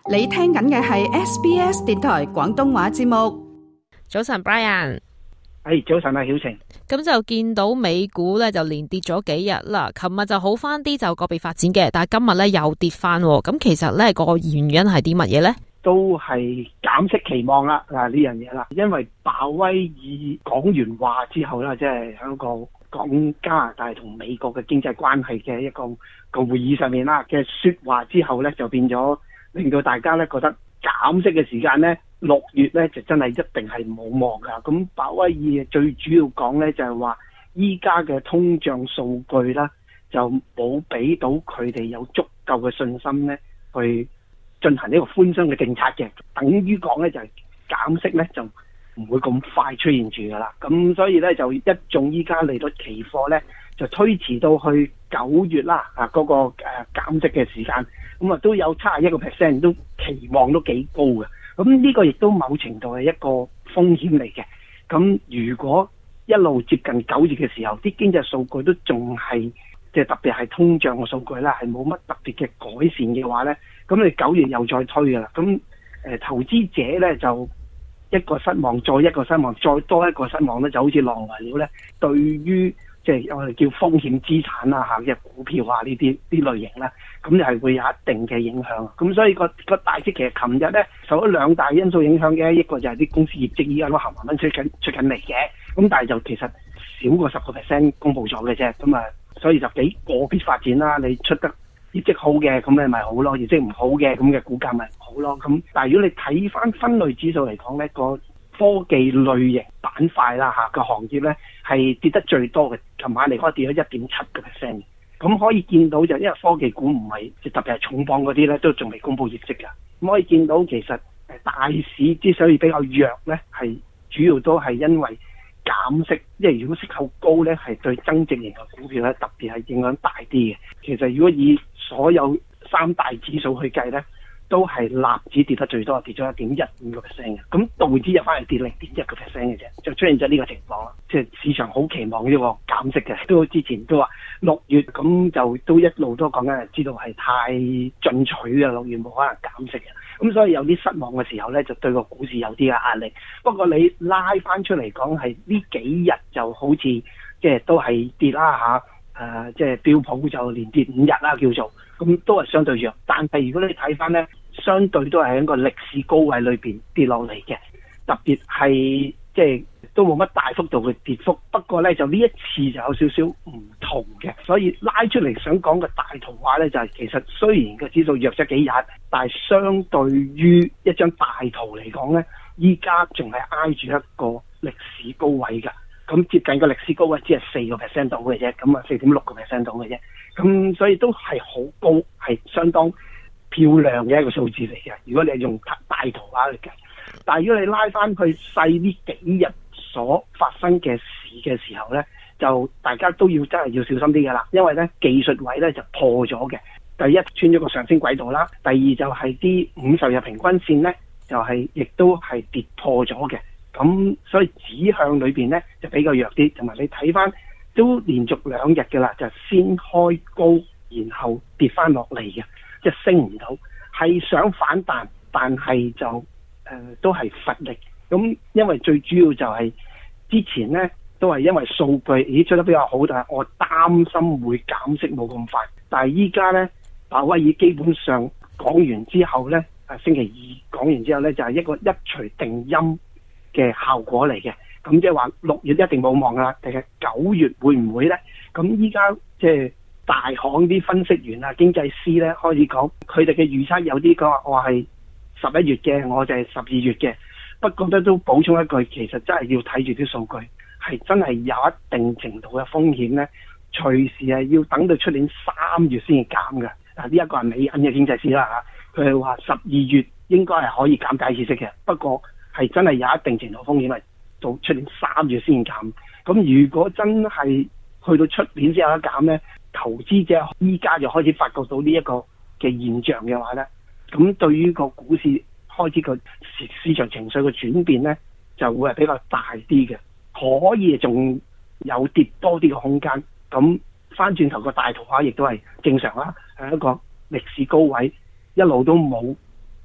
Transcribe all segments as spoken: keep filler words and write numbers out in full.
你聽緊嘅係 S B S 電台廣東話節目。 早晨 Brian， 係早晨啊，曉晴。 咁就見到美股咧就連跌咗幾日啦，琴日就好翻啲，就個別發展嘅，但係今日咧又跌翻。咁其實咧個原因係啲乜嘢咧？ 都係減息期望啦，啊呢樣嘢啦，因為鮑威爾講完話之後啦，即係喺個講加拿大同美國嘅經濟關係嘅一個一個會議上面啦嘅說話之後咧，就變咗令到大家咧覺得減息嘅時間咧，六月咧就真係一定係冇望噶。咁鮑威爾最主要講咧就係話，依家嘅通脹數據啦，就冇俾到佢哋有足夠嘅信心咧去進行呢個寬鬆嘅政策嘅，等於講咧就係減息咧就唔會咁快出現住噶啦。咁所以咧就一眾依家嚟到期貨咧就推遲到去九月啦，啊嗰個誒減息嘅時間，咁啊都有七十一個 percent 都期望都幾高嘅。咁呢個亦都某程度係一個風險嚟嘅。咁如果一路接近九月嘅時候，啲經濟數據都仲係即係特別係通脹嘅數據啦，係冇乜特別嘅改善嘅話咧，咁你九月又再推噶啦。咁誒、呃、投資者咧就一個失望，再一個失望，再多一個失望咧，就好似浪來了咧。對於即係我哋叫風險資產啦嚇嘅股票啊呢啲啲類型咧，咁就係會有一定嘅影響。咁所以個個大市其實琴日咧受咗兩大因素影響嘅，一個就係啲公司業績依家都行慢慢出緊出緊嚟嘅，咁但係就其實少過十個 percent 公佈咗嘅啫。咁啊，所以就幾個別發展啦。你出得業績好嘅，咁你咪好咯；業績唔好嘅，咁嘅股價咪唔好咯。咁但係如果你睇翻分類指數嚟講咧，個科技類型板塊啦嚇個行業咧係跌得最多嘅，琴晚嚟講跌咗一點七個 percent。咁可以見到就因為科技股唔係即特別係重磅嗰啲咧，都仲未公佈業績㗎。咁可以見到其實誒大市之所以比較弱咧，係主要都係因為減息，因為如果息口高咧，係對增值型嘅股票咧特別係影響大啲嘅。其實如果以所有三大指數去計咧，都係納指跌得最多，跌咗一點一五個 percent 嘅。咁道指入翻嚟跌零點一個 percent 嘅啫，就出現咗呢個情況啦。即係市場好期望呢個減息嘅，都之前都話六月咁就都一路都講緊，知道係太進取嘅，六月冇可能減息嘅。咁所以有啲失望嘅時候咧，就對個股市有啲嘅壓力。不過你拉翻出嚟講，係呢幾日就好似即係都係跌啦嚇，誒即係標普就連跌五日啦叫做，咁都係相對弱。但係如果你睇翻咧，相對都係喺個歷史高位裏邊跌落嚟嘅，特別係即係都冇乜大幅度嘅跌幅。不過咧就呢一次就有少少唔同嘅，所以拉出嚟想講個大圖畫咧，就係、是、其實雖然個指數弱咗幾日，但係相對於一張大圖嚟講咧，依家仲係挨住一個歷史高位㗎。咁接近個歷史高位只係四個 percent 到嘅啫，咁啊四點六個 percent 到嘅啫。咁所以都係好高，係相當漂亮嘅一個數字嚟嘅。如果你係用大圖畫嚟計，但係如果你拉翻去細呢幾日所發生嘅事嘅時候咧，就大家都要真係要小心啲嘅啦。因為咧技術位咧就破咗嘅，第一穿咗個上升軌道啦，第二就係啲五十日平均線咧就係、是、亦都係跌破咗嘅。咁所以指向裏邊咧就比較弱啲，同埋你睇翻都連續兩日嘅啦，就先開高然後跌翻落嚟嘅，即係升唔到，係想反彈，但係就誒、呃、都係乏力。咁因為最主要就係之前咧都係因為數據咦出得比較好，但係我擔心會減息冇咁快。但係依家咧鮑威爾基本上講完之後咧，啊星期二講完之後咧就係、是、一個一錘定音嘅效果嚟嘅。咁即係話六月一定冇望噶啦，定係九月會唔會咧？咁依家即係大行啲分析員啊、經濟師咧開始講，佢哋嘅預測有啲講話我係十一月嘅，我就係十二月嘅。不過咧都補充一句，其實真係要睇住啲數據，係真係有一定程度嘅風險咧，隨時係要等到出年三月先至減嘅。嗱，呢一個係美銀嘅經濟師啦嚇，佢係話十二月應該係可以減第一次息嘅，不過係真係有一定程度風險係到出年三月先減。咁如果真係去到出年先有得減咧，投資者依家就開始發覺到呢一個嘅現象嘅話咧，咁對於個股市開始個市市場情緒嘅轉變咧，就會係比較大啲嘅，可以仲有跌多啲嘅空間。咁翻轉頭個大圖畫亦都係正常啦，係一個歷史高位，一路都冇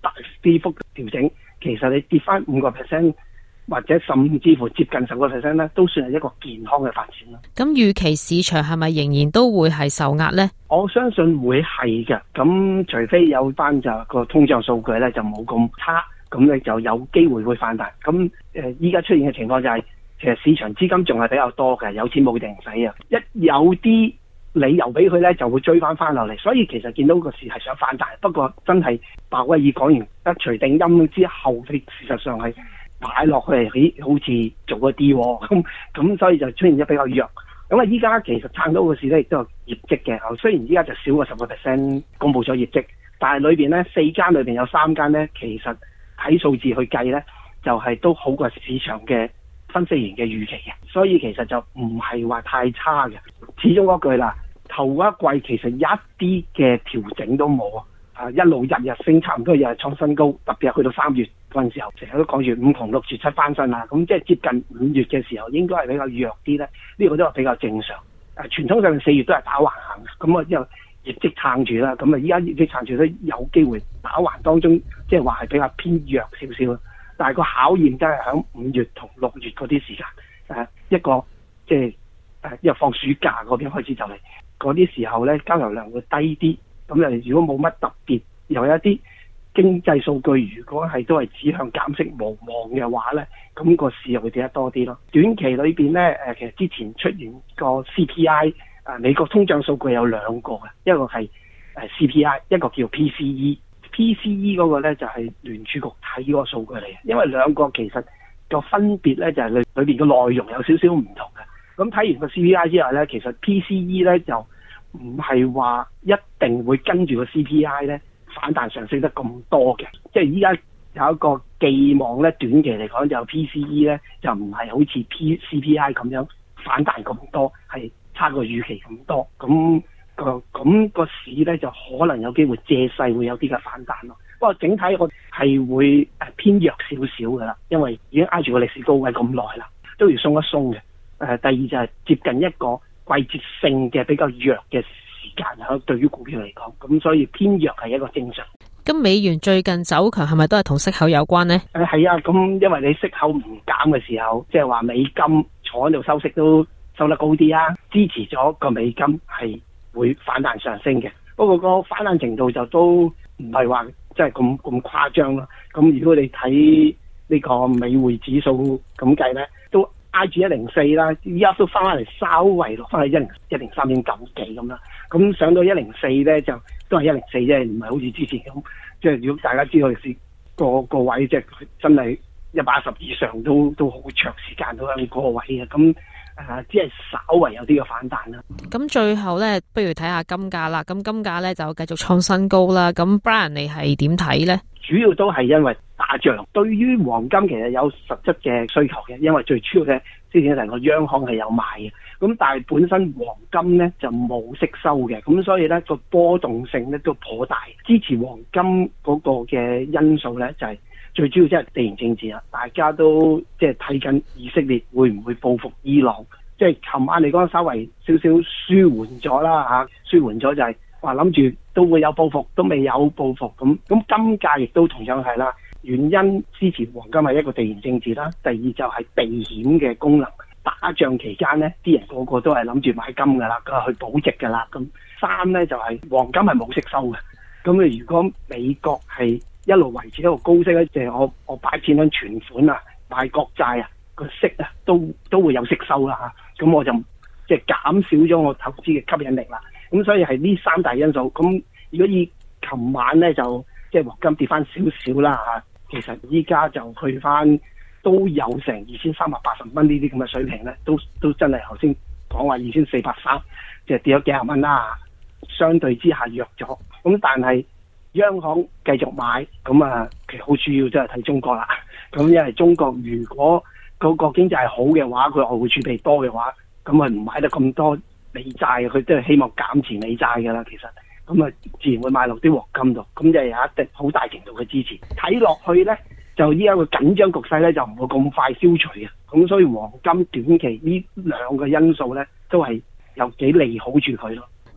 大跌幅調整，其實你跌翻五個 percent 或者甚至乎接近十個 percent 咧，都算係一個健康嘅發展啦。 咁預期市場係咪仍然都會係受壓呢？ 我相信會係嘅。咁除非有翻就個通脹數據咧就冇咁差，咁你就有機會會反彈。咁誒依家出現嘅情況就係、是，其實市場資金仲係比較多嘅，有錢冇定使啊！一有啲理由俾佢咧，就會追翻翻落嚟。所以其實見到個市係想反彈，不過真係鮑威爾講完一錘定音之後，佢事實上係擺落去，咦好似做一啲喎，咁咁所以就出現咗比較弱。咁啊，依家其實撐到個市咧，亦都有業績嘅。雖然依家就少過十個 percent 公佈咗業績，但係裏邊咧四間裏邊有三間咧，其實睇數字去計咧，就係、是、都好過市場嘅分析員嘅預期嘅。所以其實就唔係話太差嘅。始終嗰句啦，頭一季其實一啲嘅調整都冇啊！啊，一路日日升，差唔多日日創新高，特別係去到三月嗰陣時候，成日都講住五窮六絕七翻身啦。咁即係接近五月嘅時候，應該係比較弱啲咧。呢、這個都係比較正常。誒，傳統上四月都係打橫行嘅，咁啊之後業績撐住啦。咁啊依家業績撐住都有機會打橫當中，即係話係比較偏弱少少。但係個考驗真係喺五月同六月嗰啲時間，誒一個即係誒因為放暑假嗰邊開始就嚟嗰啲時候咧，交投量會低啲。咁誒，如果冇乜特別，又有一啲經濟數據，如果係都係指向減息無望嘅話咧，咁個市又會跌得多啲咯。短期裏邊咧，誒其實之前出現個 C P I， 啊美國通脹數據有兩個嘅，一個係誒 C P I， 一個叫 P C E。P C E 嗰個咧就係聯儲局睇嗰個數據嚟嘅，因為兩個其實個分別咧就係裏裏邊嘅內容有少少唔同嘅。咁睇完個 C P I 之後咧，其實 P C E 咧就唔係話一定會跟住個 C P I 咧反彈上升得咁多嘅，即係依家有一個寄望咧，短期嚟講就 P C E 咧就唔係好似 P C P I 咁樣反彈咁多，係差過預期咁多。咁個咁個市咧就可能有機會借勢會有啲嘅反彈咯。不過整體我係會誒偏弱少少噶啦，因為已經挨住個歷史高位咁耐啦，都要鬆一鬆嘅。誒、呃，第二就係接近一個季節性嘅比較弱嘅時間，喺對於股票嚟講，咁所以偏弱係一個正常。 咁美元最近走強係咪都係同息口有關呢？ 誒係啊，咁因為你息口唔減嘅時候，即係話美金坐喺度收息都收得高啲啊，支持咗個美金係會反彈上升嘅。不過個反彈程度就都唔係話即係咁咁誇張咯。咁如果你睇呢個美匯指數咁計咧，都挨住一零四啦，依家都翻翻嚟，稍微落翻去一零一零三點九幾咁啦。咁上到一零四咧，就都係一零四啫，唔係好似之前咁。即係如果大家知道是個個位，即係真係一百一十以上都都好長時間都喺嗰個位嘅。咁誒，只係稍微有啲嘅反彈啦。 咁最後咧，不如睇下金價啦。咁金價咧就繼續創新高啦。咁 Brian 你係點睇咧？主要都係因為打仗，對於黃金其實有實質嘅需求嘅，因為最主要嘅之前成個央行係有買嘅，咁但係本身黃金咧就冇息收嘅，咁所以咧個波動性咧都頗大。支持黃金嗰個嘅因素咧就係、是、最主要即係地緣政治啦，大家都即係睇緊以色列會唔會報復伊朗，即係琴晚嚟講稍微少少舒緩咗啦嚇，舒緩咗就係話諗住都會有報復，都未有報復咁，咁金價亦都同樣係啦。原因支持黃金係一個地緣政治啦，第二就係避險嘅功能。打仗期間呢，啲人個個都係諗住買金噶啦，去保值噶啦。咁三呢就係、是、黃金係冇息收嘅。咁你如果美國係一路維持一個高息咧，即係我我擺錢喺存款啊、買國債啊，個息啊都都會有息收啦嚇。咁我就即係減少咗我投資嘅吸引力啦。咁所以係呢三大因素。咁如果以琴晚咧就即係黃金跌翻少少啦嚇。其實依家就去翻都有成二千三百八十蚊呢啲咁嘅水平咧，都都真係頭先講話二千四百三，即係跌咗幾十蚊啦。相對之下弱咗，咁但係央行繼續買，咁啊其實好主要真係睇中國啦。咁因為中國如果嗰個經濟係好嘅話，佢外匯儲備多嘅話，咁啊唔買得咁多美債，佢都係希望減持美債㗎啦。其實。咁啊，自然會買落啲黃金度，咁就有一定好大程度嘅支持。睇落去咧，就依家個緊張局勢咧，就唔會咁快消除嘅。咁所以黃金短期呢兩個因素咧，都係有幾利好住佢咯。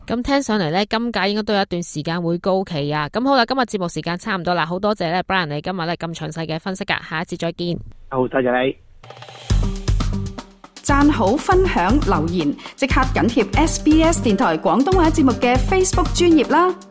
咁聽上嚟咧，金價應該都有一段時間會高企啊。咁好啦，今日節目時間差唔多啦，好多謝咧 Brian 你今日咧咁詳細嘅分析噶，下一次再見。 好，多謝你。 讚好、分享、留言，即刻緊貼 S B S 電台廣東話節目嘅 Facebook 專頁啦。